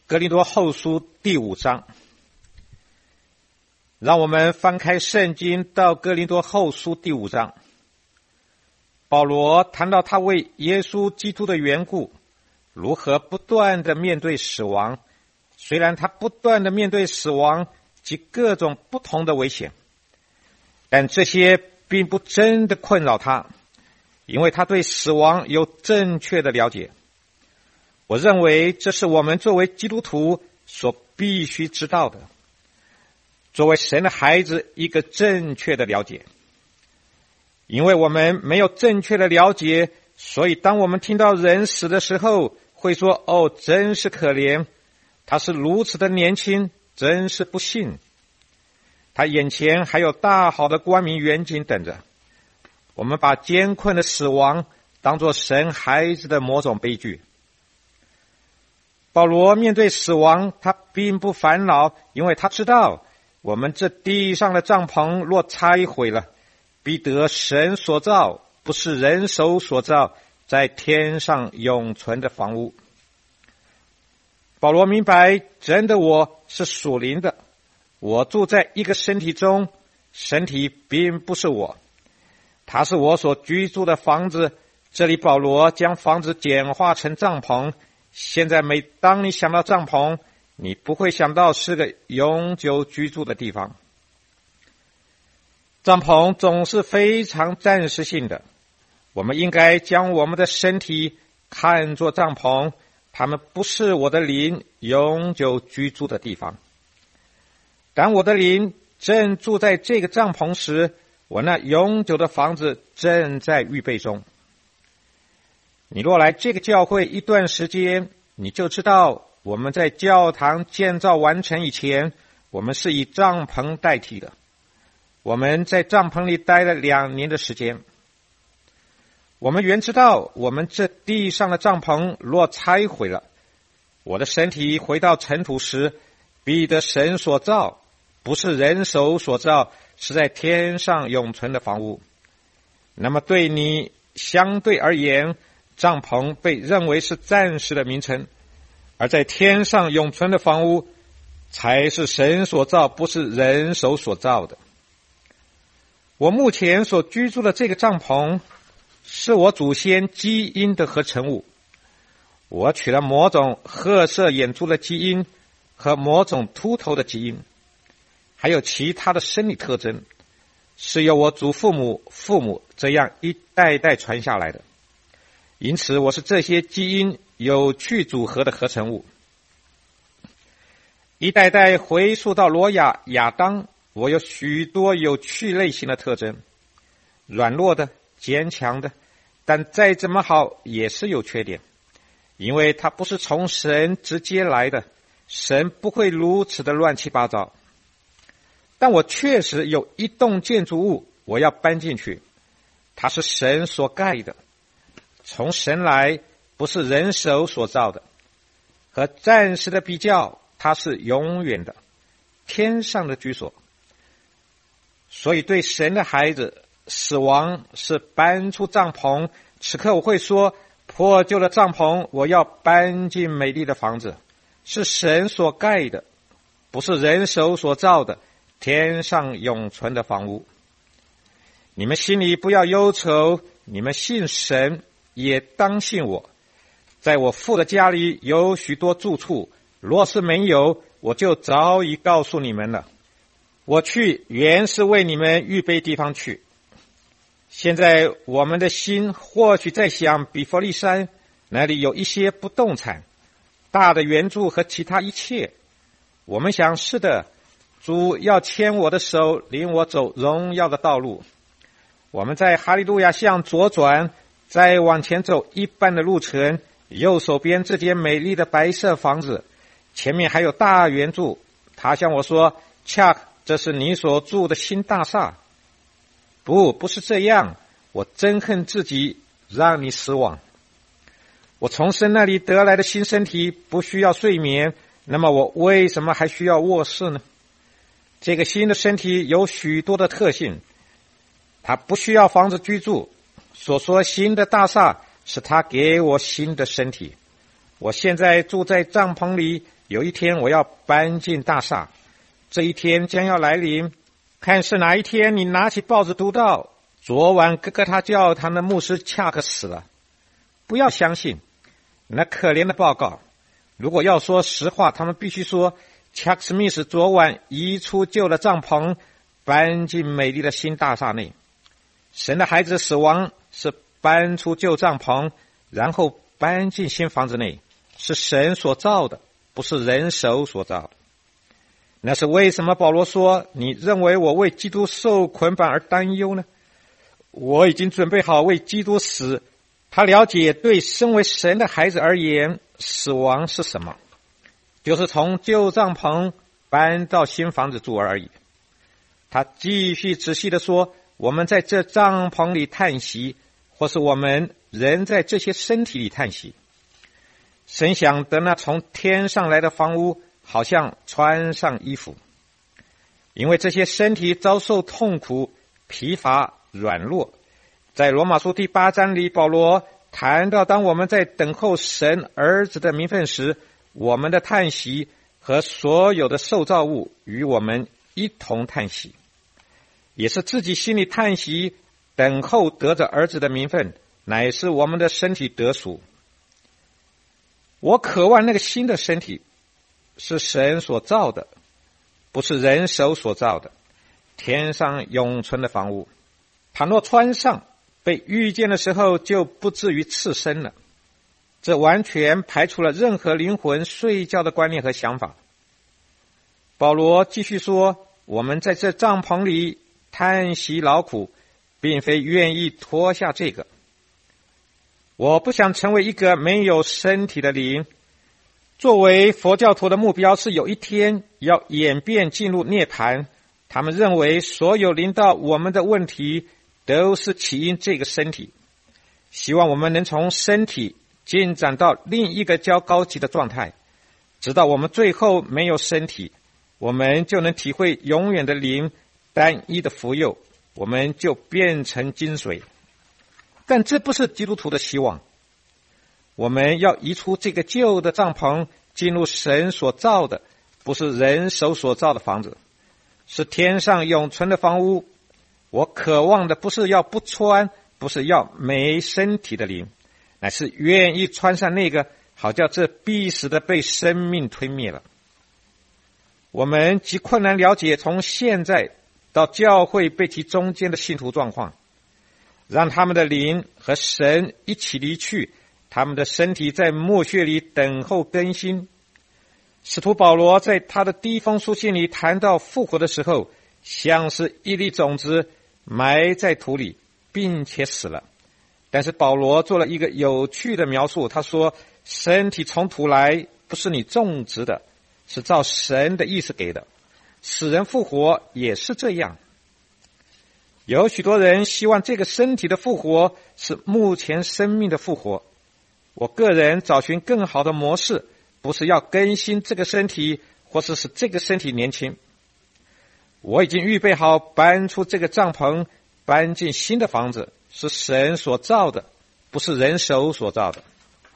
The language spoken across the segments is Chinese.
哥林多后书第5章，让我们翻开圣经到哥林多后书第5章。保罗谈到他为耶稣基督的缘故，如何不断的面对死亡。虽然他不断的面对死亡及各种不同的危险，但这些并不真的困扰他，因为他对死亡有正确的了解。我认为这是我们作为基督徒所必须知道的，作为神的孩子一个正确的了解。因为我们没有正确的了解，所以当我们听到人死的时候，会说：哦，真是可怜，他是如此的年轻，真是不幸，他眼前还有大好的光明远景等着。我们把艰困的死亡当作神孩子的某种悲剧。保罗面对死亡，他并不烦恼，因为他知道我们这地上的帐篷若拆毁了，必得神所造，不是人手所造，在天上永存的房屋。保罗明白，真的我是属灵的，我住在一个身体中，身体并不是我，它是我所居住的房子。这里保罗将房子简化成帐篷。现在每当你想到帐篷，你不会想到是个永久居住的地方。帐篷总是非常暂时性的，我们应该将我们的身体看作帐篷，它们不是我的灵永久居住的地方。当我的灵正住在这个帐篷时，我那永久的房子正在预备中。你若来这个教会一段时间，你就知道我们在教堂建造完成以前，我们是以帐篷代替的。我们在帐篷里待了2年的时间。我们原知道，我们这地上的帐篷若拆毁了，我的身体回到尘土时，必得神所造，不是人手所造，是在天上永存的房屋。那么对你相对而言，帐篷被认为是暂时的名称，而在天上永存的房屋才是神所造，不是人手所造的。我目前所居住的这个帐篷是我祖先基因的合成物。我取了某种褐色眼珠的基因和某种秃头的基因，还有其他的生理特征，是由我祖父母、父母这样一代代传下来的。因此我是这些基因有趣组合的合成物。一代代回溯到挪亚、亚当，我有许多有趣类型的特征，软弱的、坚强的，但再怎么好也是有缺点，因为它不是从神直接来的，神不会如此的乱七八糟。但我确实有一栋建筑物我要搬进去，它是神所盖的，从神来，不是人手所造的。和暂时的比较，它是永远的，天上的居所。所以对神的孩子，死亡是搬出帐篷。此刻我会说，破旧的帐篷我要搬进美丽的房子，是神所盖的，不是人手所造的，天上永存的房屋。你们心里不要忧愁，你们信神也当信我。在我父的家里有许多住处，若是没有，我就早已告诉你们了。我去原是为你们预备地方去。现在我们的心或许在想比弗利山，那里有一些不动产，大的援助和其他一切。我们想，是的，主要牵我的手，领我走荣耀的道路。我们在哈利路亚向左转，再往前走一半的路程，右手边这间美丽的白色房子，前面还有大圆柱。他向我说：恰克，这是你所住的新大厦。不是这样，我憎恨自己让你失望。我从神那里得来的新身体不需要睡眠，那么我为什么还需要卧室呢？这个新的身体有许多的特性，它不需要房子居住。所说新的大厦是他给我新的身体。我现在住在帐篷里， 有一天我要搬进大厦，这一天将要来临。看是哪一天你拿起报纸读到，昨晚哥哥他教堂的牧师恰克死了，不要相信那可怜的报告。如果要说实话，他们必须说恰克史密斯昨晚移出旧的帐篷，搬进美丽的新大厦内。神的孩子死亡是搬出旧帐篷，然后搬进新房子内，是神所造的，不是人手所造的。那是为什么保罗说，你认为我为基督受捆绑而担忧呢？我已经准备好为基督死。他了解对身为神的孩子而言，死亡是什么，就是从旧帐篷搬到新房子住而已。他继续仔细地说，我们在这帐篷里叹息，或是我们人在这些身体里叹息。神想得那从天上来的房屋好像穿上衣服，因为这些身体遭受痛苦、疲乏、软弱。在罗马书第8章里，保罗谈到当我们在等候神儿子的名分时，我们的叹息和所有的受造物与我们一同叹息，也是自己心里叹息，等候得着儿子的名分，乃是我们的身体得赎。我渴望那个新的身体是神所造的，不是人手所造的，天上永存的房屋。倘若穿上，被遇见的时候就不至于刺身了。这完全排除了任何灵魂睡觉的观念和想法。保罗继续说，我们在这帐篷里叹息劳苦，并非愿意脱下这个。我不想成为一个没有身体的灵。作为佛教徒的目标是有一天要演变进入涅槃，他们认为所有临到我们的问题都是起因这个身体，希望我们能从身体进展到另一个较高级的状态，直到我们最后没有身体，我们就能体会永远的灵单一的福佑，我们就变成精髓。但这不是基督徒的希望。我们要移出这个旧的帐篷，进入神所造的，不是人手所造的房子，是天上永存的房屋。我渴望的不是要不穿，不是要没身体的灵，乃是愿意穿上那个，好叫这必死的被生命吞灭了。我们极困难了解从现在到教会被提中间的信徒状况，让他们的灵和神一起离去，他们的身体在墓穴里等候更新。使徒保罗在他的第一封书信里谈到复活的时候，像是一粒种子埋在土里，并且死了。但是保罗做了一个有趣的描述，他说身体从土来，不是你种植的，是照神的意思给的。死人复活也是这样。有许多人希望这个身体的复活是目前生命的复活。我个人找寻更好的模式，不是要更新这个身体，或是使这个身体年轻。我已经预备好搬出这个帐篷，搬进新的房子，是神所造的，不是人手所造的。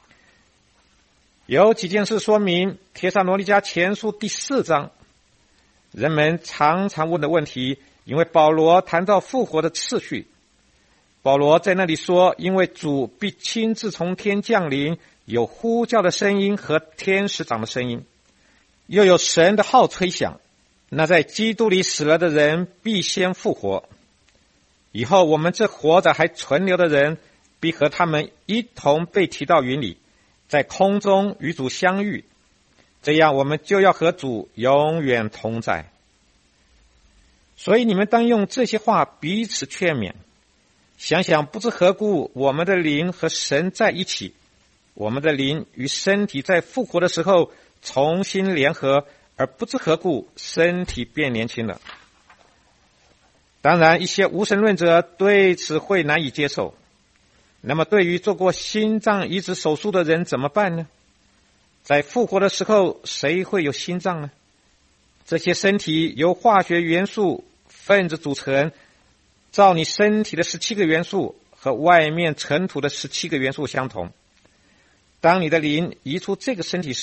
有几件事说明帖撒罗尼迦前书第4章人们常常问的问题，因为保罗谈到复活的次序。保罗在那里说，因为主必亲自从天降临，有呼叫的声音和天使长的声音，又有神的号吹响，那在基督里死了的人必先复活。以后我们这活着还存留的人，必和他们一同被提到云里，在空中与主相遇，这样我们就要和主永远同在。所以你们当用这些话彼此劝勉，想想不知何故我们的灵和神在一起，我们的灵与身体在复活的时候重新联合，而不知何故身体变年轻了。当然一些无神论者对此会难以接受。那么对于做过心脏移植手术的人怎么办呢？在复活的时候谁会有心脏呢？这些身体由化学元素分子组成，照你身体的17个元素和外面尘土的17个元素相同。当你的灵移出这个身体时，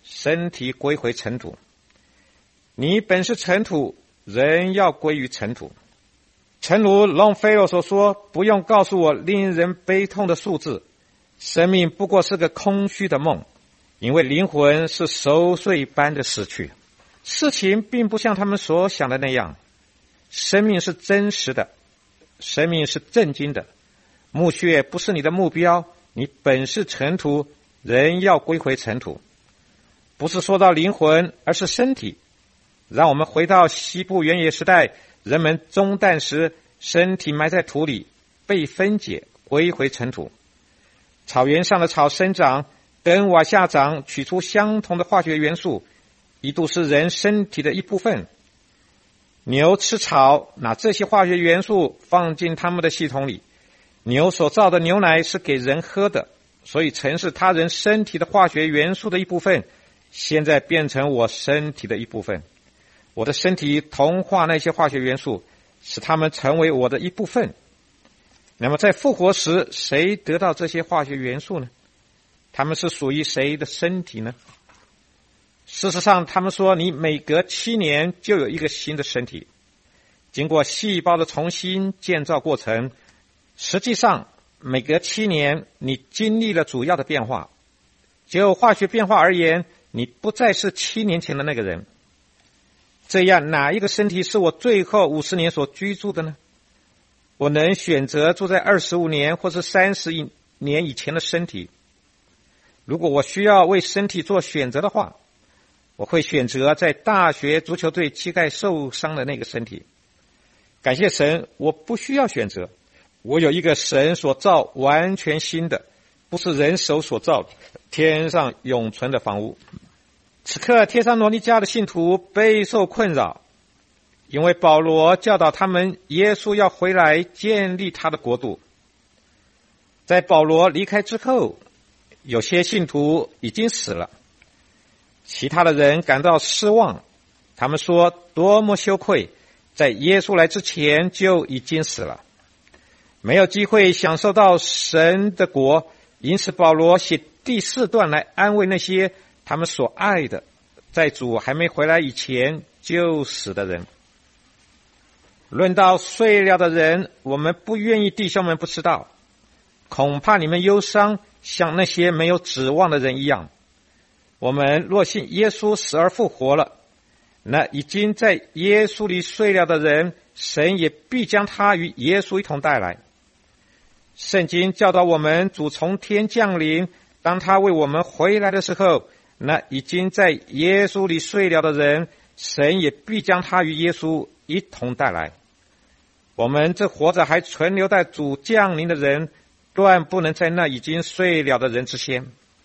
身体归回尘土。你本是尘土，人要归于尘土。诚如龙菲罗所说，不用告诉我令人悲痛的数字，生命不过是个空虚的梦，因为灵魂是熟睡般的死去。事情并不像他们所想的那样，生命是真实的，生命是震惊的。墓穴不是你的目标，你本是尘土，人要归回尘土。不是说到灵魂，而是身体。让我们回到西部原野时代，人们中弹时，身体埋在土里，被分解，归回尘土。草原上的草生长，根往下长，取出相同的化学元素，一度是人身体的一部分。牛吃草，拿这些化学元素放进他们的系统里。牛所造的牛奶是给人喝的，所以曾是他人身体的化学元素的一部分，现在变成我身体的一部分。我的身体同化那些化学元素，使它们成为我的一部分。那么在复活时，谁得到这些化学元素呢？它们是属于谁的身体呢？事实上，他们说你每隔7年就有一个新的身体，经过细胞的重新建造过程。实际上，每隔7年你经历了主要的变化。就化学变化而言，你不再是7年前的那个人。这样，哪一个身体是我最后50年所居住的呢？我能选择住在25年或是30年以前的身体。如果我需要为身体做选择的话，我会选择在大学足球队膝盖受伤的那个身体。感谢神，我不需要选择。我有一个神所造完全新的，不是人手所造的天上永存的房屋。此刻帖撒罗尼迦的信徒备受困扰，因为保罗教导他们耶稣要回来建立他的国度。在保罗离开之后，有些信徒已经死了，其他的人感到失望。他们说多么羞愧，在耶稣来之前就已经死了，没有机会享受到神的国。因此保罗写第4段来安慰那些他们所爱的，在主还没回来以前就死的人。论到睡了的人，我们不愿意弟兄们不知道，恐怕你们忧伤，像那些没有指望的人一样。我们若信耶稣死而复活了，那已经在耶稣里睡了的人，神也必将他与耶稣一同带来。圣经教导我们，主从天降临，当他为我们回来的时候，那已经在耶稣里睡了的人，神也必将他与耶稣一同带来。我们这活着还存留在主降临的人，断不能在那已经睡了的人之先。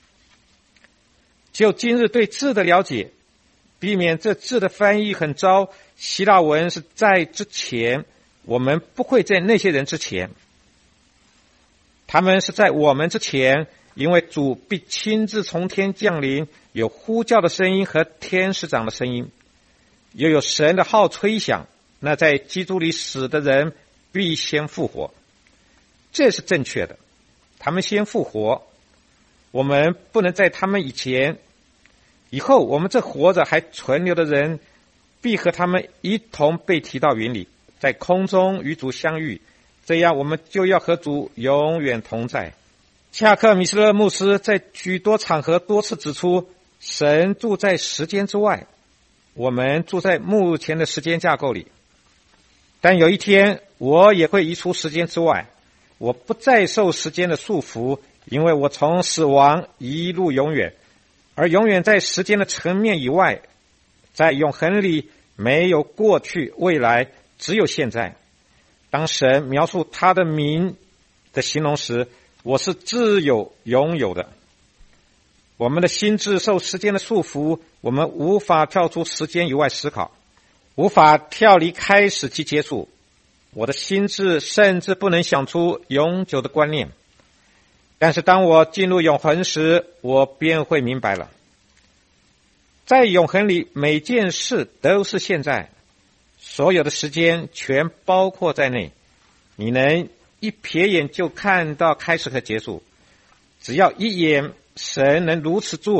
就今日对字的了解，避免这字的翻译很糟，希腊文是在之前，我们不会在那些人之前。他们是在我们之前，因为主必亲自从天降临，有呼叫的声音和天使长的声音，又有神的号吹响，那在基督里死的人必先复活。这是正确的，他们先复活，我们不能在他们以前。以后我们这活着还存留的人，必和他们一同被提到云里，在空中与主相遇，这样我们就要和主永远同在。恰克米斯勒牧师在许多场合多次指出，神住在时间之外，我们住在目前的时间架构里。但有一天我也会移出时间之外，我不再受时间的束缚，因为我从死亡一路永远，而永远在时间的层面以外，在永恒里没有过去未来，只有现在。当神描述他的名的形容时，我是自有拥有的。我们的心智受时间的束缚，我们无法跳出时间以外思考，无法跳离开始及结束。我的心智甚至不能想出永久的观念。但是当我进入永恒时，我便会明白了。在永恒里，每件事都是现在，所有的时间全包括在内。你能一瞥眼就看到开始和结束，只要一眼，神能如此做，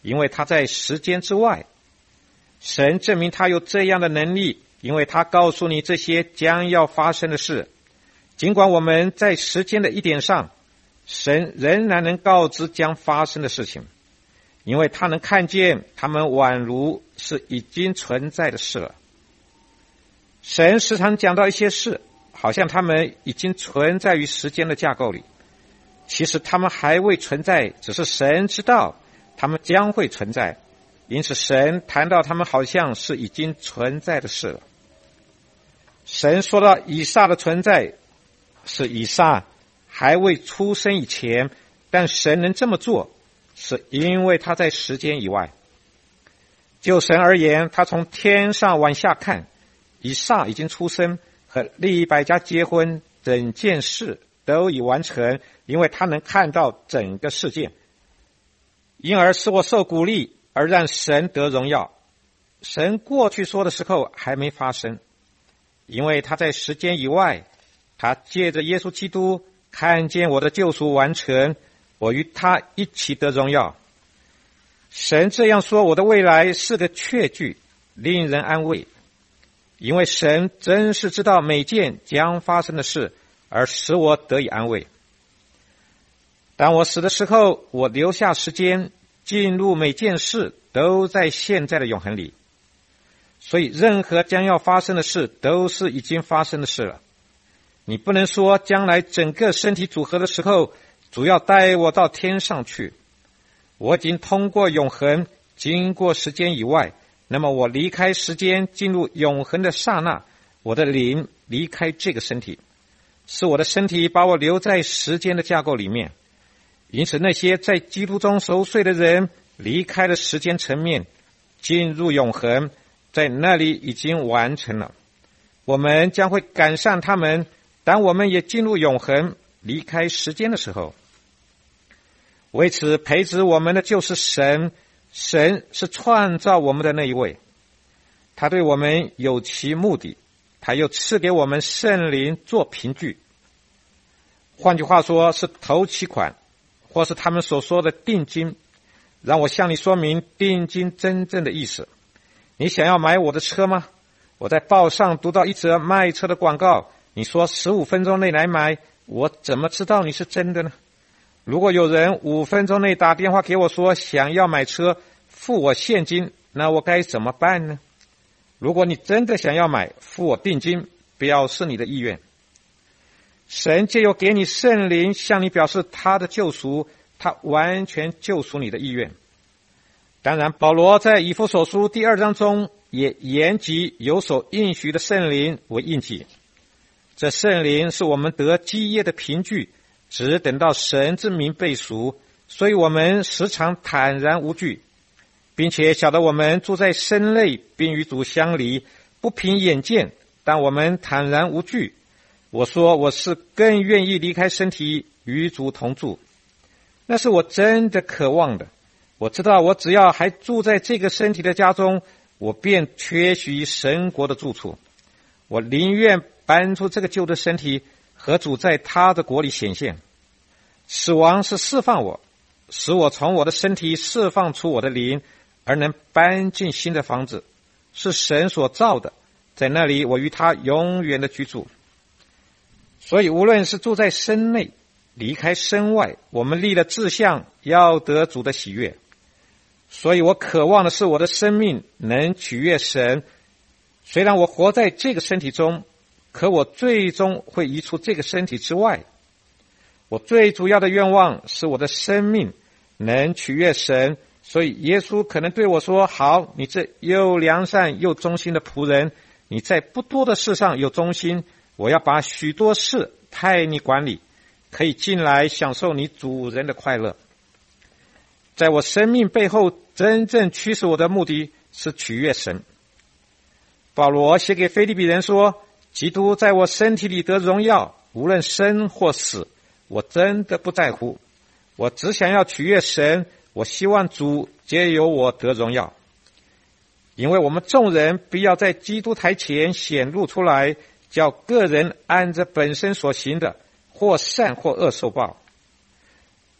因为他在时间之外。神证明他有这样的能力，因为他告诉你这些将要发生的事。尽管我们在时间的一点上，神仍然能告知将发生的事情，因为他能看见他们宛如是已经存在的事了。神时常讲到一些事，好像他们已经存在于时间的架构里，其实他们还未存在，只是神知道他们将会存在，因此神谈到他们好像是已经存在的事了。神说到以撒的存在，是以撒还未出生以前，但神能这么做，是因为他在时间以外。就神而言，他从天上往下看，以撒已经出生，和利百加结婚，整件事都已完成，因为他能看到整个事件，因而使我受鼓励，而让神得荣耀。神过去说的时候还没发生，因为他在时间以外，他借着耶稣基督看见我的救赎完成，我与他一起得荣耀。神这样说，我的未来是个确据，令人安慰，因为神真是知道每件将发生的事，而使我得以安慰。当我死的时候，我留下时间，进入每件事都在现在的永恒里，所以任何将要发生的事都是已经发生的事了。你不能说将来整个身体组合的时候，主要带我到天上去。我已经通过永恒，经过时间以外，那么我离开时间，进入永恒的刹那，我的灵离开这个身体，是我的身体把我留在时间的架构里面。因此那些在基督中熟睡的人离开了时间层面，进入永恒，在那里已经完成了。我们将会赶上他们，当我们也进入永恒，离开时间的时候。为此培植我们的就是神，神是创造我们的那一位，他对我们有其目的，他又赐给我们圣灵做凭据。换句话说，是头期款，或是他们所说的定金。让我向你说明定金真正的意思。你想要买我的车吗？我在报上读到一则卖车的广告，你说15分钟内来买，我怎么知道你是真的呢？如果有人5分钟内打电话给我说想要买车，付我现金，那我该怎么办呢？如果你真的想要买，付我定金，表示你的意愿。神藉由给你圣灵，向你表示他的救赎，他完全救赎你的意愿。当然，保罗在以弗所书第2章中也言及有所应许的圣灵为印记。这圣灵是我们得基业的凭据，只等到神之名被赎，所以我们时常坦然无惧，并且晓得我们住在身内，并与主相离，不凭眼见，但我们坦然无惧。我说我是更愿意离开身体，与主同住，那是我真的渴望的。我知道我只要还住在这个身体的家中，我便缺席神国的住处。我宁愿搬出这个旧的身体，和主在他的国里显现。死亡是释放我，使我从我的身体释放出我的灵，而能搬进新的房子，是神所造的，在那里我与他永远的居住。所以无论是住在身内，离开身外，我们立了志向，要得主的喜悦。所以我渴望的是我的生命能取悦神。虽然我活在这个身体中，可我最终会移出这个身体之外。我最主要的愿望是我的生命能取悦神。所以耶稣可能对我说，好，你这又良善又忠心的仆人，你在不多的事上有忠心，我要把许多事派你管理，可以进来享受你主人的快乐。在我生命背后，真正驱使我的目的是取悦神。保罗写给腓立比人说，基督在我身体里得荣耀，无论生或死，我真的不在乎。我只想要取悦神，我希望主藉由我得荣耀。因为我们众人必要在基督台前显露出来，叫个人按着本身所行的，或善或恶受报。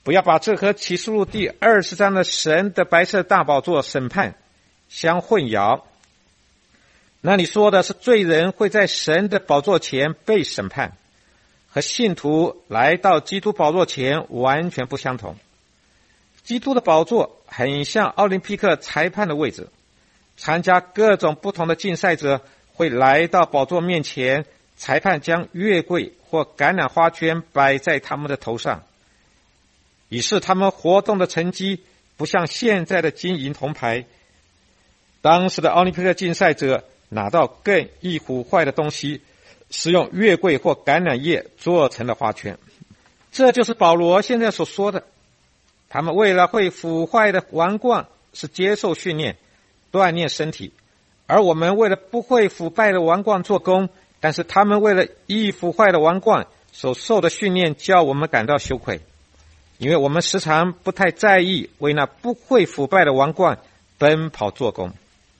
不要把这和启示录第20章的神的白色大宝座审判相混淆。那里说的是罪人会在神的宝座前被审判，和信徒来到基督宝座前完全不相同。基督的宝座很像奥林匹克裁判的位置，参加各种不同的竞赛者会来到宝座面前，裁判将月桂或橄榄花圈摆在他们的头上，以示他们活动的成绩不像现在的金银铜牌。当时的奥林匹克竞赛者拿到更易腐坏的东西，是用月桂或橄榄叶做成的花圈。这就是保罗现在所说的，他们为了会腐坏的王冠是接受训练锻炼身体，而我们为了不会腐败的王冠做工，但是他们为了易腐坏的王冠所受的训练叫我们感到羞愧，因为我们时常不太在意为那不会腐败的王冠奔跑做工。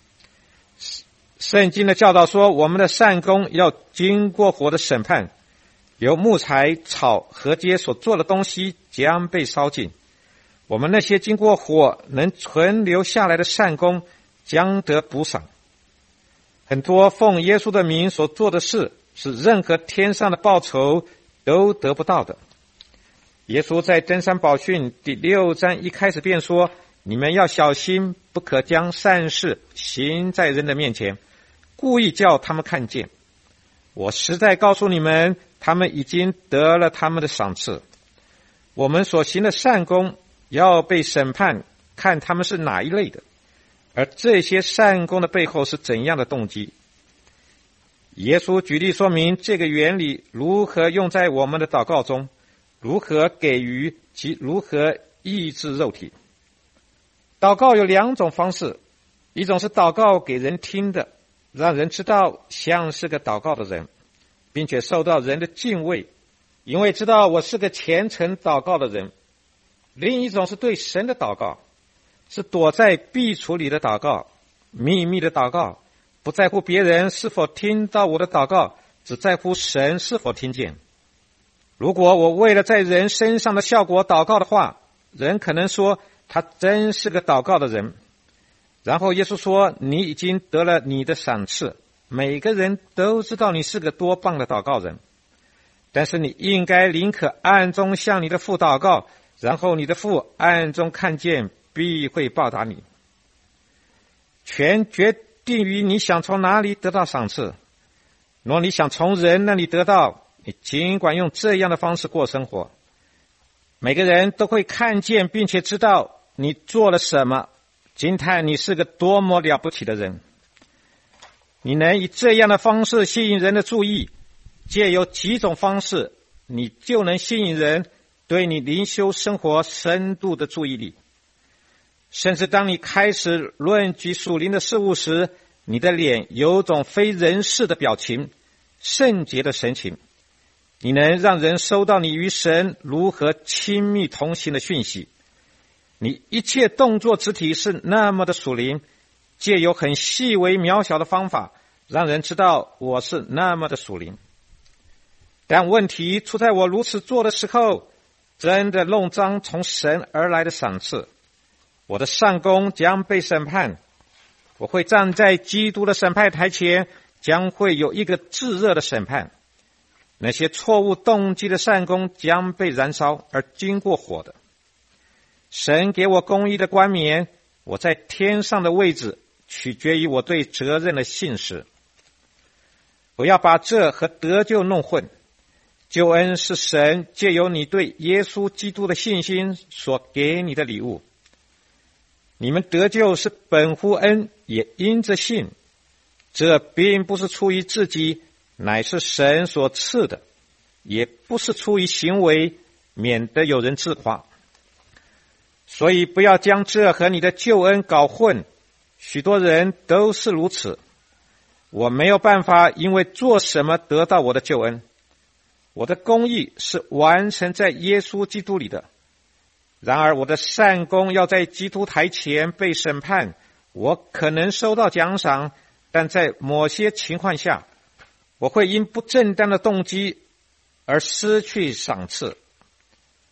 圣经的教导说，我们的善功要经过火的审判，由木材、草、禾秸所做的东西将被烧尽。我们那些经过火能存留下来的善功将得补赏。很多奉耶稣的名所做的事，是任何天上的报酬都得不到的。耶稣在登山宝训第6章一开始便说，你们要小心，不可将善事行在人的面前，故意叫他们看见。我实在告诉你们，他们已经得了他们的赏赐。我们所行的善功要被审判，看他们是哪一类的，而这些善功的背后是怎样的动机。耶稣举例说明这个原理如何用在我们的祷告中，如何给予及如何抑制肉体。祷告有2种方式，一种是祷告给人听的，让人知道像是个祷告的人，并且受到人的敬畏，因为知道我是个虔诚祷告的人。另一种是对神的祷告，是躲在壁橱里的祷告，秘密的祷告，不在乎别人是否听到我的祷告，只在乎神是否听见。如果我为了在人身上的效果祷告的话，人可能说他真是个祷告的人。然后耶稣说，你已经得了你的赏赐，每个人都知道你是个多棒的祷告人，但是你应该宁可暗中向你的父祷告，然后你的父暗中看见，必会报答你。全决定于你想从哪里得到赏赐。若你想从人那里得到，你尽管用这样的方式过生活。每个人都会看见并且知道你做了什么，惊叹你是个多么了不起的人。你能以这样的方式吸引人的注意，借由几种方式，你就能吸引人对你灵修生活深度的注意力。甚至当你开始论举属灵的事物时，你的脸有种非人世的表情，圣洁的神情。你能让人收到你与神如何亲密同行的讯息。你一切动作肢体是那么的属灵，借由很细微渺小的方法，让人知道我是那么的属灵。但问题出在我如此做的时候，真的弄脏从神而来的赏赐。我的善功将被审判，我会站在基督的审判台前，将会有一个炙热的审判。那些错误动机的善功将被燃烧而经过火的。神给我公义的冠冕，我在天上的位置取决于我对责任的信实。不要把这和得救弄混。救恩是神借由你对耶稣基督的信心所给你的礼物。你们得救是本乎恩，也因着信。这并不是出于自己，乃是神所赐的，也不是出于行为，免得有人自夸。所以不要将这和你的救恩搞混，许多人都是如此。我没有办法因为做什么得到我的救恩，我的公义是完成在耶稣基督里的。然而我的善功要在基督台前被审判，我可能收到奖赏，但在某些情况下，我会因不正当的动机而失去赏赐。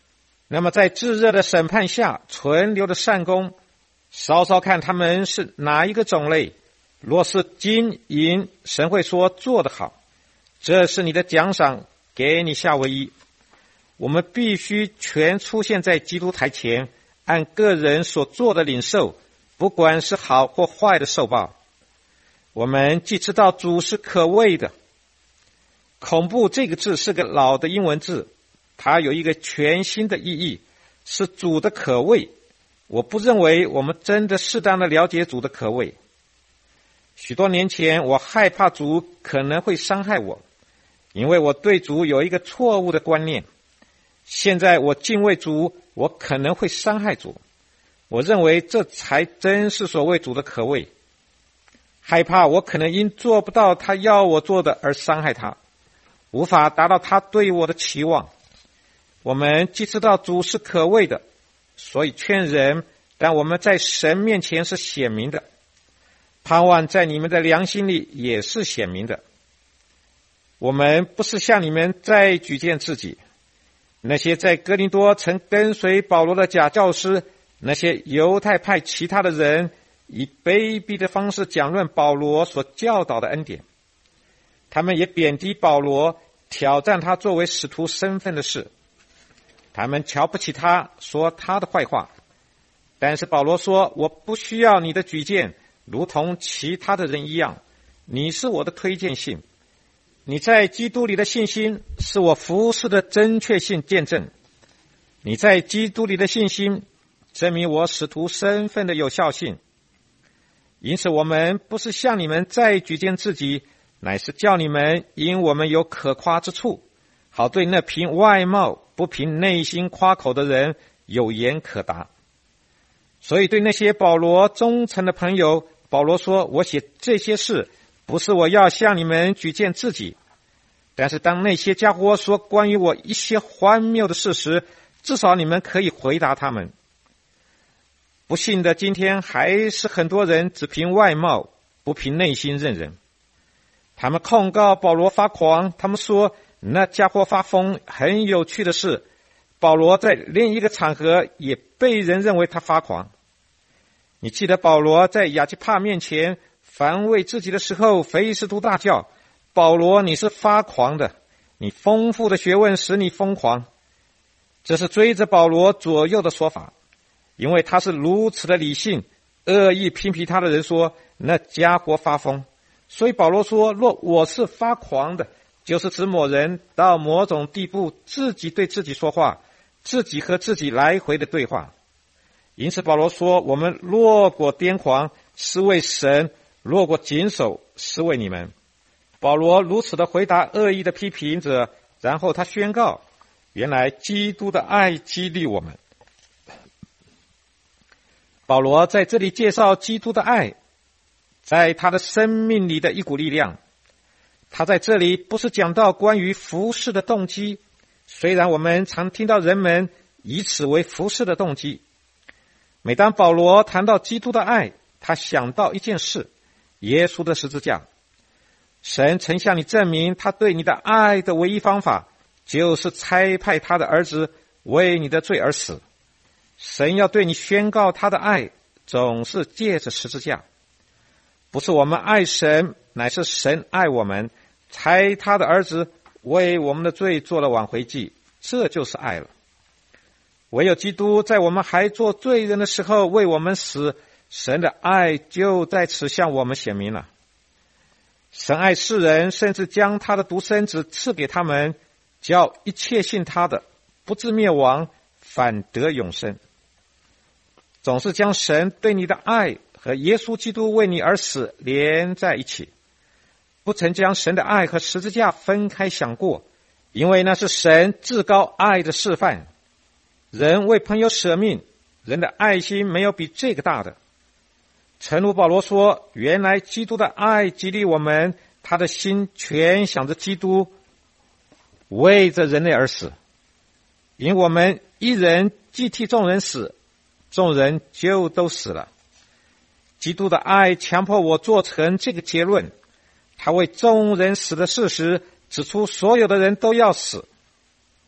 那么在炙热的审判下存留的善功，稍稍看他们是哪一个种类，若是金银，神会说做得好，这是你的奖赏，给你夏威夷。我们必须全出现在基督台前，按个人所做的领受，不管是好或坏的受报。我们既知道主是可畏的，恐怖这个字是个老的英文字，它有一个全新的意义，是主的可畏。我不认为我们真的适当的了解主的可畏。许多年前，我害怕主可能会伤害我，因为我对主有一个错误的观念。现在我敬畏主，我可能会伤害主。我认为这才真是所谓主的可畏。害怕我可能因做不到他要我做的而伤害他，无法达到他对我的期望。我们既知道主是可畏的，所以劝人，但我们在神面前是显明的，盼望在你们的良心里也是显明的。我们不是向你们再举荐自己，那些在哥林多曾跟随保罗的假教师，那些犹太派其他的人，以卑鄙的方式讲论保罗所教导的恩典。他们也贬低保罗，挑战他作为使徒身份的事。他们瞧不起他，说他的坏话。但是保罗说，我不需要你的举荐，如同其他的人一样，你是我的推荐信。你在基督里的信心是我服事的正确性见证。你在基督里的信心证明我使徒身份的有效性。因此我们不是向你们再举荐自己，乃是叫你们因我们有可夸之处，好对那凭外貌不凭内心夸口的人有言可答。所以对那些保罗忠诚的朋友，保罗说，我写这些事不是我要向你们举荐自己，但是当那些家伙说关于我一些荒谬的事时，至少你们可以回答他们。不幸的，今天还是很多人只凭外貌不凭内心认人。他们控告保罗发狂，他们说那家伙发疯。很有趣的是，保罗在另一个场合也被人认为他发狂。你记得保罗在亚基帕面前防卫自己的时候，菲斯都大叫，保罗，你是发狂的，你丰富的学问使你疯狂。这是追着保罗左右的说法，因为他是如此的理性，恶意批评他的人说那家伙发疯。所以保罗说，若我是发狂的，就是指某人到某种地步自己对自己说话，自己和自己来回的对话。因此保罗说，我们若果癫狂是为神，若果谨守是为你们。保罗如此的回答恶意的批评者，然后他宣告，原来基督的爱激励我们。保罗在这里介绍基督的爱在他的生命里的一股力量。他在这里不是讲到关于服事的动机，虽然我们常听到人们以此为服事的动机。每当保罗谈到基督的爱，他想到一件事，耶稣的十字架。神曾向你证明他对你的爱的唯一方法，就是差派他的儿子为你的罪而死。神要对你宣告他的爱，总是借着十字架。不是我们爱神，乃是神爱我们，差他的儿子为我们的罪做了挽回祭，这就是爱了。唯有基督在我们还做罪人的时候为我们死，神的爱就在此向我们显明了。神爱世人，甚至将他的独生子赐给他们，叫一切信他的不至灭亡，反得永生。总是将神对你的爱和耶稣基督为你而死连在一起，不曾将神的爱和十字架分开想过，因为那是神至高爱的示范。人为朋友舍命，人的爱心没有比这个大的。诚如保罗说，原来基督的爱激励我们，他的心全想着基督为着人类而死，因我们一人既替众人死，众人就都死了。基督的爱强迫我做成这个结论，他为众人死的事实指出所有的人都要死。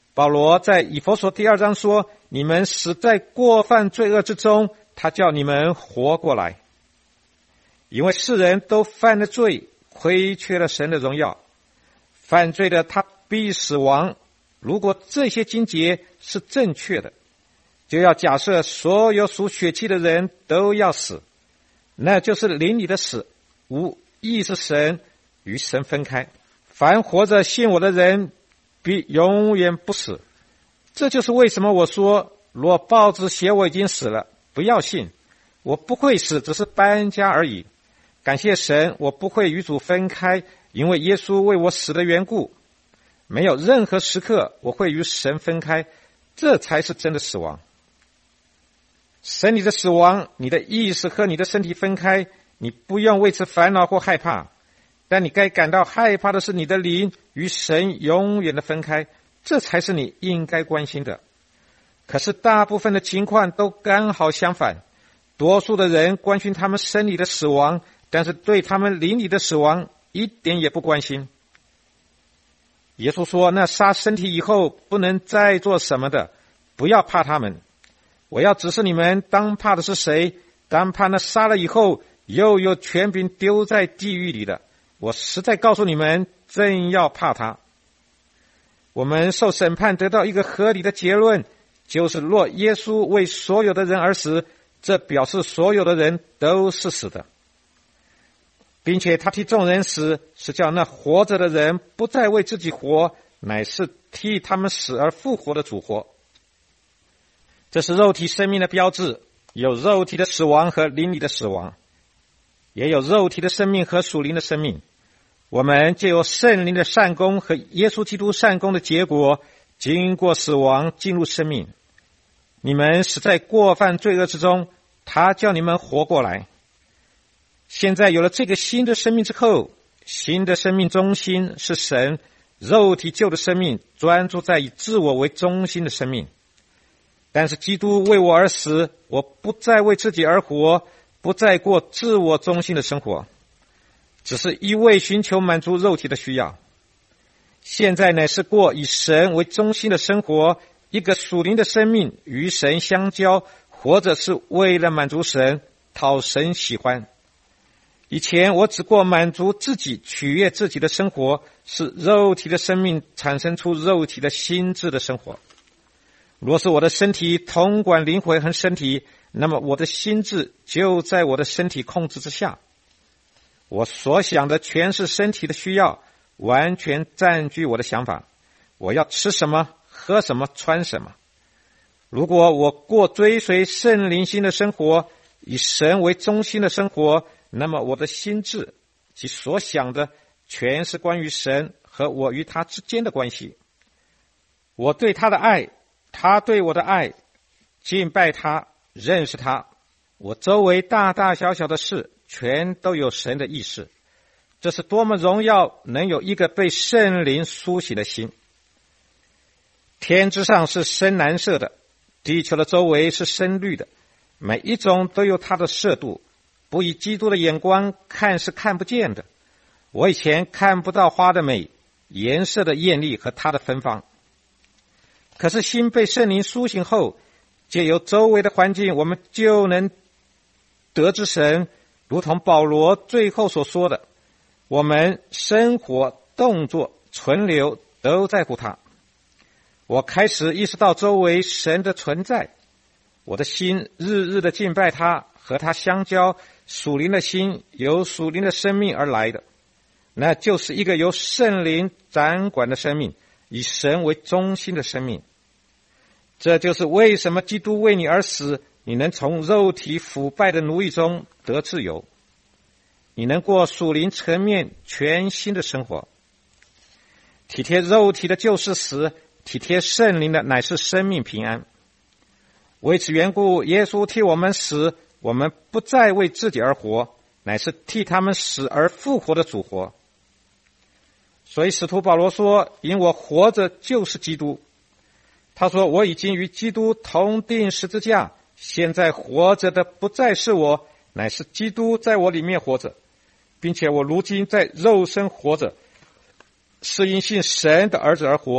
保罗在以弗所第2章说，你们死在过犯罪恶之中，他叫你们活过来。因为世人都犯了罪，亏缺了神的荣耀，犯罪的他必死亡。如果这些经节是正确的，就要假设所有属血气的人都要死，那就是灵里的死，无意是神与神分开。凡活着信我的人必永远不死。这就是为什么我说，若报纸写我已经死了，不要信，我不会死，只是搬家而已。感谢神，我不会与主分开，因为耶稣为我死的缘故，没有任何时刻我会与神分开，这才是真的死亡。身体的死亡，你的意识和你的身体分开，你不用为此烦恼或害怕，但你该感到害怕的是你的灵与神永远的分开，这才是你应该关心的。可是大部分的情况都刚好相反，多数的人关心他们身体的死亡，但是对他们灵里的死亡一点也不关心。耶稣说，那杀身体以后不能再做什么的，不要怕他们。我要指示你们，当怕的是谁？当怕那杀了以后又有权柄丢在地狱里的。我实在告诉你们，正要怕他。我们受审判得到一个合理的结论，就是若耶稣为所有的人而死，这表示所有的人都是死的，并且他替众人死，是叫那活着的人不再为自己活，乃是替他们死而复活的主活。这是肉体生命的标志，有肉体的死亡和灵里的死亡，也有肉体的生命和属灵的生命。我们藉由圣灵的善功和耶稣基督善功的结果，经过死亡进入生命。你们死在过犯罪恶之中，他叫你们活过来。现在有了这个新的生命之后，新的生命中心是神，肉体旧的生命专注在以自我为中心的生命。但是基督为我而死，我不再为自己而活，不再过自我中心的生活，只是一味寻求满足肉体的需要。现在乃是过以神为中心的生活，一个属灵的生命与神相交，活着是为了满足神，讨神喜欢。以前我只过满足自己、取悦自己的生活，是肉体的生命产生出肉体的心智的生活。若是我的身体统管灵魂和身体，那么我的心智就在我的身体控制之下。我所想的全是身体的需要，完全占据我的想法。我要吃什么、喝什么、穿什么。如果我过追随圣灵心的生活，以神为中心的生活，那么我的心智及所想的全是关于神和我与他之间的关系。我对他的爱，他对我的爱，敬拜他，认识他。我周围大大小小的事全都有神的意识。这是多么荣耀，能有一个被圣灵苏醒的心。天之上是深蓝色的，地球的周围是深绿的，每一种都有它的色度，不以基督的眼光看是看不见的。我以前看不到花的美、颜色的艳丽和它的芬芳，可是心被圣灵苏醒后，借由周围的环境，我们就能得知神，如同保罗最后所说的，我们生活、动作、存留都在乎他。我开始意识到周围神的存在，我的心日日的敬拜他，和他相交。属灵的心由属灵的生命而来的，那就是一个由圣灵掌管的生命，以神为中心的生命。这就是为什么基督为你而死，你能从肉体腐败的奴役中得自由，你能过属灵层面全新的生活。体贴肉体的就是死，体贴圣灵的乃是生命平安。为此缘故，耶稣替我们死，我们不再为自己而活，乃是替他们死而复活的主活。所以使徒保罗说，因我活着就是基督。他说，我已经与基督同钉十字架，现在活着的不再是我，乃是基督在我里面活着，并且我如今在肉身活着，是因信神的儿子而活，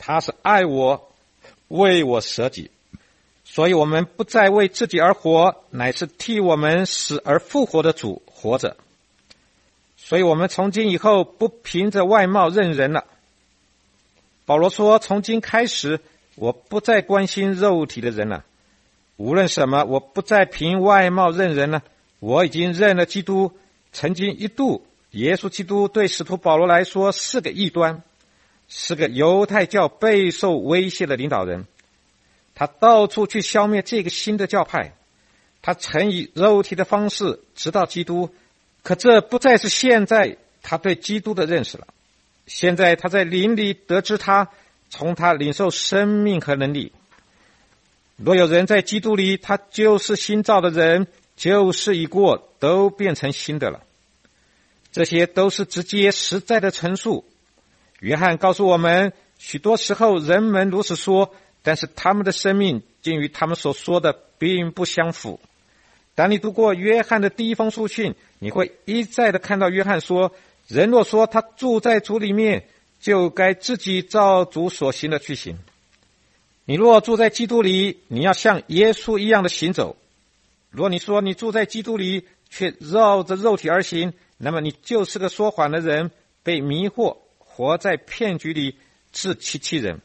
他是爱我，为我舍己。所以我们不再为自己而活，乃是替我们死而复活的主活着。所以我们从今以后不凭着外貌认人了。保罗说，从今开始，我不再关心肉体的人了。无论什么，我不再凭外貌认人了。我已经认了基督。曾经一度，耶稣基督对使徒保罗来说是个异端，是个犹太教备受威胁的领导人。他到处去消灭这个新的教派，他曾以肉体的方式直到基督，可这不再是现在他对基督的认识了。现在他在灵里得知他，从他领受生命和能力。若有人在基督里，他就是新造的人，旧事已过，都变成新的了。这些都是直接实在的陈述。约翰告诉我们，许多时候人们如此说，但是他们的生命竟与他们所说的并不相符。当你读过约翰的第一封书信，你会一再的看到约翰说，人若说他住在主里面，就该自己照主所行的去行。你若住在基督里，你要像耶稣一样的行走。若你说你住在基督里，却绕着肉体而行，那么你就是个说谎的人，被迷惑，活在骗局里，自欺欺人。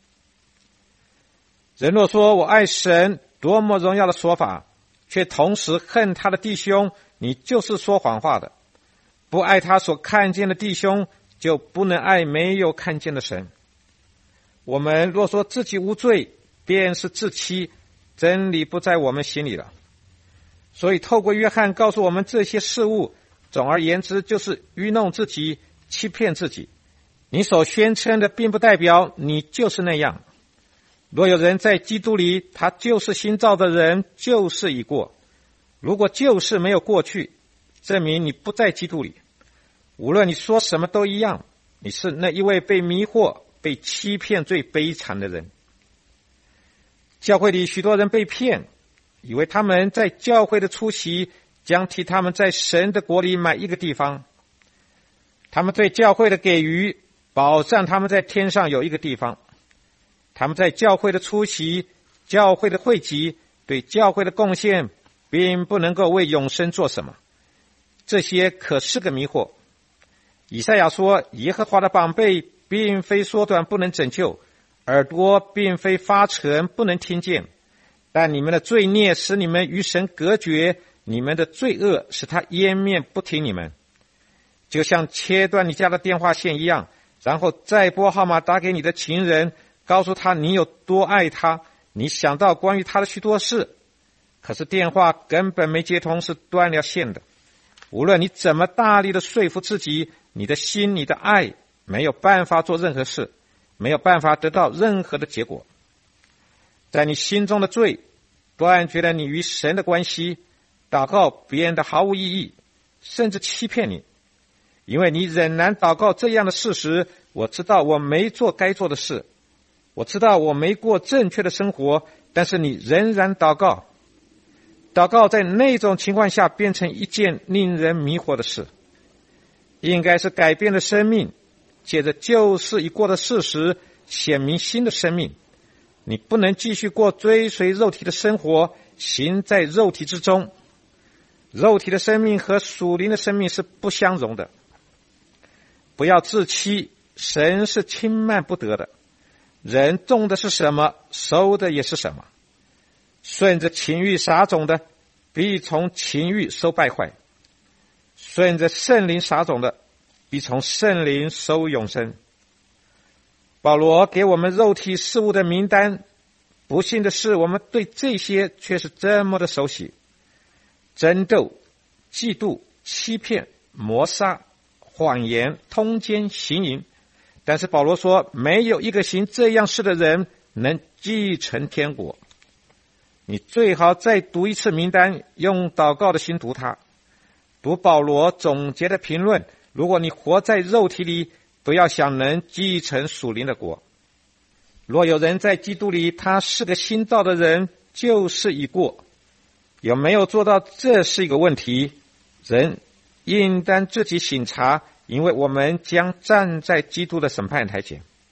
人若说我爱神，多么荣耀的说法，却同时恨他的弟兄，你就是说谎话的。不爱他所看见的弟兄，就不能爱没有看见的神。我们若说自己无罪，便是自欺，真理不在我们心里了。所以透过约翰告诉我们这些事物，总而言之就是愚弄自己，欺骗自己。你所宣称的并不代表你就是那样。若有人在基督里，他就是新造的人，旧事已过。如果旧事没有过去，证明你不在基督里。无论你说什么都一样，你是那一位被迷惑、被欺骗最悲惨的人。教会里许多人被骗，以为他们在教会的出席将替他们在神的国里买一个地方。他们对教会的给予保障他们在天上有一个地方。他们在教会的出席、教会的会集、对教会的贡献，并不能够为永生做什么。这些可是个迷惑。以赛亚说，耶和华的膀臂并非缩短不能拯救，耳朵并非发沉不能听见，但你们的罪孽使你们与神隔绝，你们的罪恶使他湮灭不听你们。就像切断你家的电话线一样，然后再拨号码打给你的情人，告诉他你有多爱他，你想到关于他的许多事，可是电话根本没接通，是断了线的。无论你怎么大力的说服自己，你的心、你的爱没有办法做任何事，没有办法得到任何的结果。在你心中的罪断绝了你与神的关系，祷告变得毫无意义，甚至欺骗你。因为你仍然祷告这样的事实，我知道我没做该做的事，我知道我没过正确的生活，但是你仍然祷告。祷告在那种情况下变成一件令人迷惑的事，应该是改变了生命，借着旧事已过的事实显明新的生命。你不能继续过追随肉体的生活，行在肉体之中。肉体的生命和属灵的生命是不相容的。不要自欺，神是轻慢不得的。人种的是什么，收的也是什么。顺着情欲撒种的，必从情欲收败坏；顺着圣灵撒种的，必从圣灵收永生。保罗给我们肉体事物的名单，不幸的是，我们对这些却是这么的熟悉：争斗、嫉妒、欺骗、谋杀、谎言、通奸、行淫。但是保罗说，没有一个行这样事的人能继承天国。你最好再读一次名单，用祷告的心读它，读保罗总结的评论。如果你活在肉体里，不要想能继承属灵的国。若有人在基督里，他是个新造的人，旧事已过。有没有做到，这是一个问题。人应当自己省察，因为我们将站在基督的审判台前。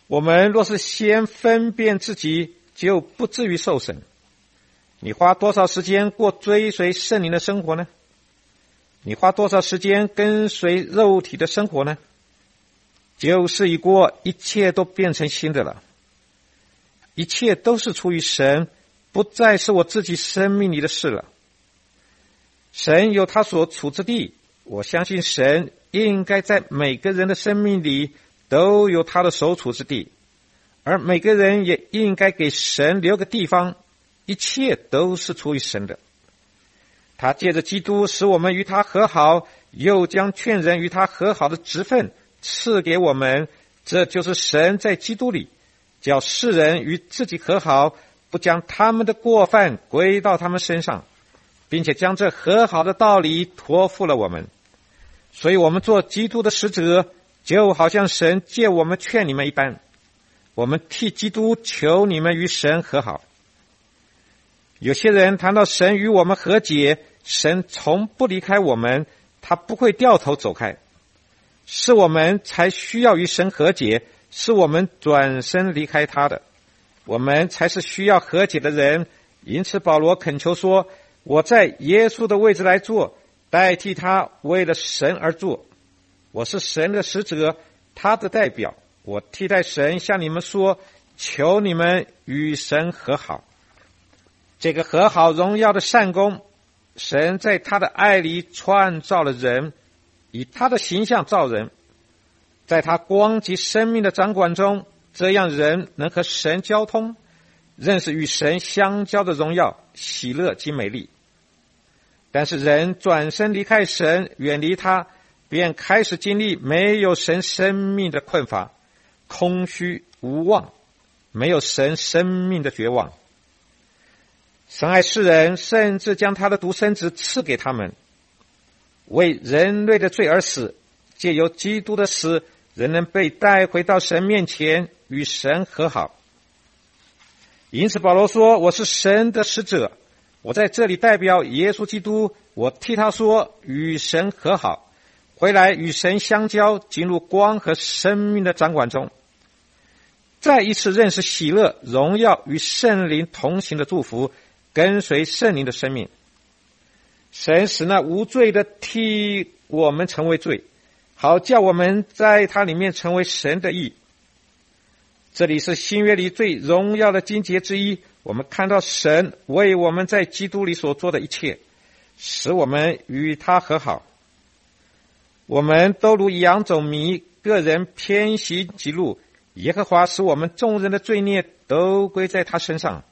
我们若是先分辨自己，就不至于受审。你花多少时间过追随圣灵的生活呢？你花多少时间跟随肉体的生活呢？旧事已过，一切都变成新的了。一切都是出于神，不再是我自己生命里的事了。神有他所处之地，我相信神应该在每个人的生命里都有他的所处之地，而每个人也应该给神留个地方，一切都是出于神的。他借着基督使我们与他和好，又将劝人与他和好的职分赐给我们，这就是神在基督里叫世人与自己和好，不将他们的过犯归到他们身上，并且将这和好的道理托付了我们。所以我们做基督的使者，就好像神借我们劝你们一般，我们替基督求你们与神和好。有些人谈到神与我们和解，神从不离开我们，他不会掉头走开，是我们才需要与神和解，是我们转身离开他的，我们才是需要和解的人。因此保罗恳求说，我在耶稣的位置来做，代替他为了神而做。我是神的使者，他的代表，我替代神向你们说，求你们与神和好。这个和好荣耀的善功，神在他的爱里创造了人，以他的形象造人，在他光及生命的掌管中，这样人能和神交通，认识与神相交的荣耀、喜乐及美丽。但是人转身离开神，远离他，便开始经历没有神生命的困乏、空虚无望，没有神生命的绝望。神爱世人，甚至将他的独生子赐给他们，为人类的罪而死，借由基督的死，人能被带回到神面前，与神和好。因此保罗说，我是神的使者，我在这里代表耶稣基督，我替他说，与神和好，回来与神相交，进入光和生命的掌管中，再一次认识喜乐、荣耀与圣灵同行的祝福，跟随圣灵的生命。神使那无罪的替我们成为罪，好叫我们在他里面成为神的义。这里是新约里最荣耀的经节之一，我们看到神为我们在基督里所做的一切，使我们与他和好。我们都如羊走迷，个人偏行己路，耶和华使我们众人的罪孽都归在他身上。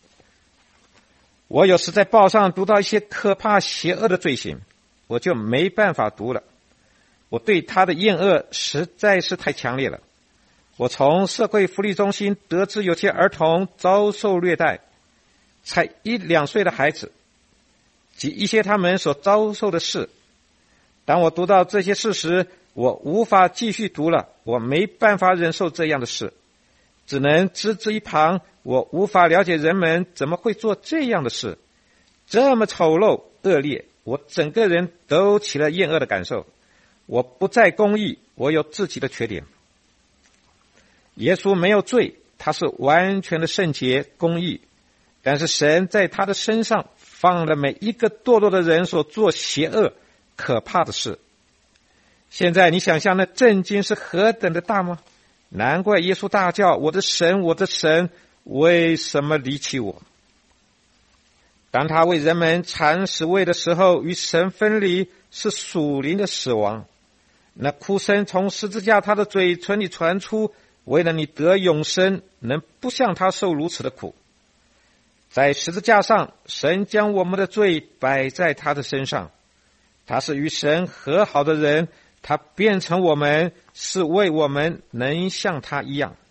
我有时在报上读到一些可怕邪恶的罪行，我就没办法读了，我对他的厌恶实在是太强烈了。我从社会福利中心得知有些儿童遭受虐待，才1-2岁的孩子，及一些他们所遭受的事。当我读到这些事时，我无法继续读了，我没办法忍受这样的事，只能置之一旁。我无法了解人们怎么会做这样的事，这么丑陋恶劣，我整个人都起了厌恶的感受。我不再公义，我有自己的缺点。耶稣没有罪，他是完全的圣洁公义，但是神在他的身上放了每一个堕落的人所做邪恶可怕的事。现在你想象那震惊是何等的大吗？难怪耶稣大叫，我的神，我的神，为什么离弃我？当他为人们铲死位的时候，与神分离是属灵的死亡。那哭声从十字架他的嘴唇里传出，为了你得永生，能不向他受如此的苦？在十字架上，神将我们的罪摆在他的身上，他是与神和好的人，他变成我们，是为我们能像他一样。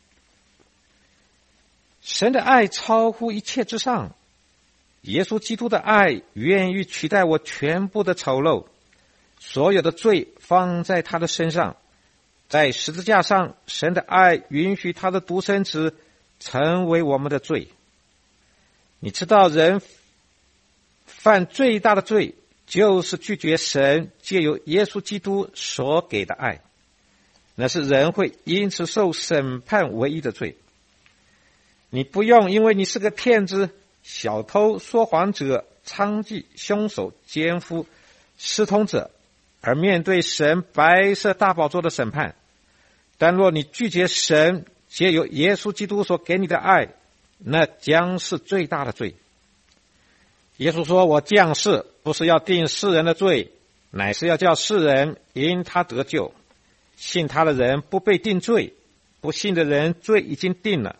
神的爱超乎一切之上，耶稣基督的爱愿意取代我全部的丑陋，所有的罪放在他的身上。在十字架上，神的爱允许他的独生子成为我们的罪。你知道人犯最大的罪，就是拒绝神借由耶稣基督所给的爱。 那是人会因此受审判唯一的罪。你不用因为你是个骗子、小偷、说谎者、娼妓、凶手、奸夫、私通者而面对神白色大宝座的审判，但若你拒绝神借由耶稣基督所给你的爱，那将是最大的罪。耶稣说，我降世不是要定世人的罪，乃是要叫世人因他得救。信他的人不被定罪，不信的人罪已经定了。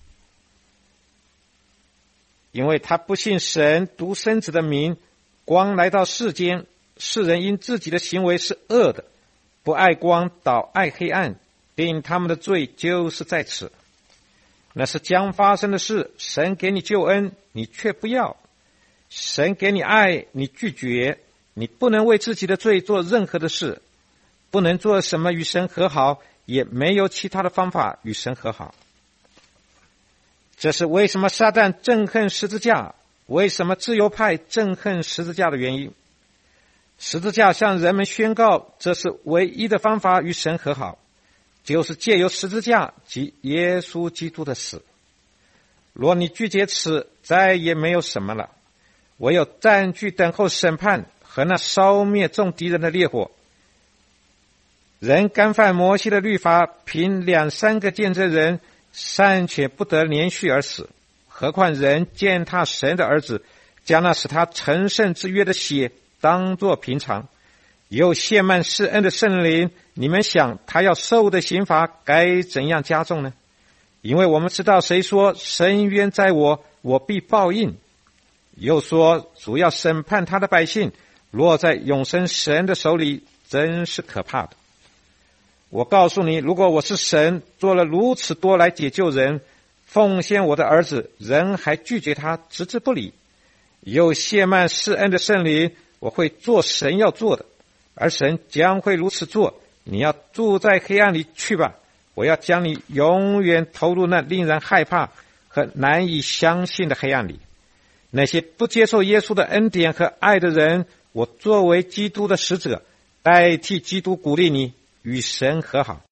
因为他不信神独生子的名，光来到世间，世人因自己的行为是恶的，不爱光倒爱黑暗，定他们的罪就是在此。那是将发生的事，神给你救恩，你却不要；神给你爱，你拒绝。你不能为自己的罪做任何的事，不能做什么与神和好，也没有其他的方法与神和好。这是为什么撒旦憎恨十字架，为什么自由派憎恨十字架的原因。十字架向人们宣告，这是唯一的方法与神和好，就是借由十字架及耶稣基督的死。若你拒绝此，再也没有什么了，唯有占据等候审判和那烧灭众敌人的烈火。人干犯摩西的律法，凭2-3个见证人尚且不得连续而死，何况人践踏神的儿子，将那使他成圣之约的血当作平常，又亵慢施恩的圣灵，你们想他要受的刑罚该怎样加重呢？因为我们知道谁说深渊在我，我必报应，又说主要审判他的百姓，落在永生神的手里，真是可怕的。我告诉你，如果我是神，做了如此多来解救人，奉献我的儿子，人还拒绝他，置之不理，又亵慢施恩的圣灵，我会做神要做的，而神将会如此做。你要住在黑暗里去吧，我要将你永远投入那令人害怕和难以相信的黑暗里。那些不接受耶稣的恩典和爱的人，我作为基督的使者，代替基督鼓励你与神和好。